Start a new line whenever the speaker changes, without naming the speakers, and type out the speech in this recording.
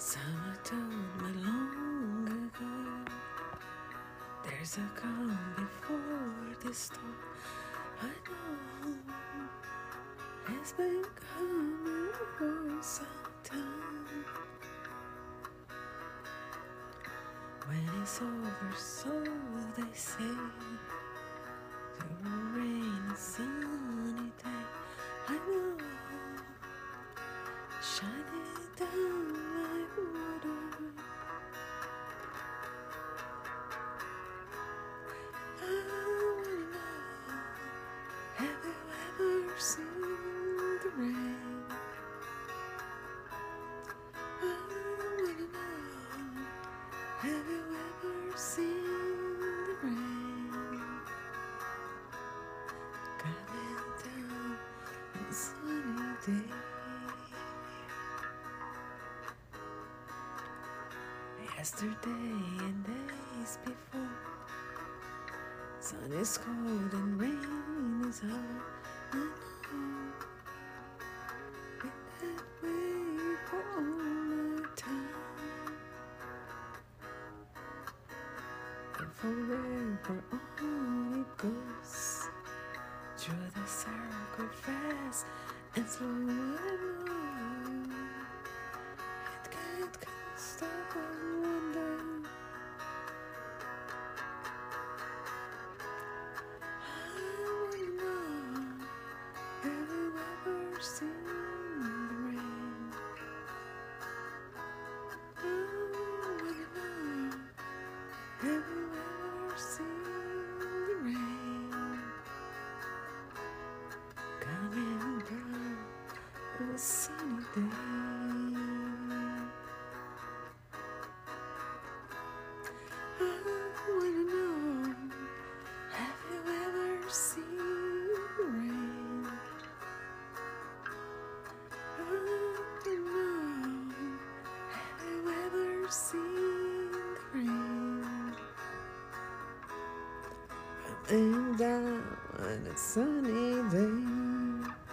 Someone told me long ago, there's a calm before the storm. I know it's been coming for some time. When it's over, so they say, there will rain a sunny day. I know, shining down like water. I wanna know, have you ever seen the rain? I wanna know, have you ever seen the rain? Coming down on a sunny day. Yesterday and days before, sun is cold and rain is hard. I know, been that way for all my time, and forever on it goes, through the circle fast and slow and low. It can't stop on one day. I wanna know, have you ever seen the rain? I wanna know, have you ever seen the rain? Coming down on a sunny day. I wanna know, have you ever seen the rain? I wanna know, have you ever seen the rain? Coming down on a sunny day.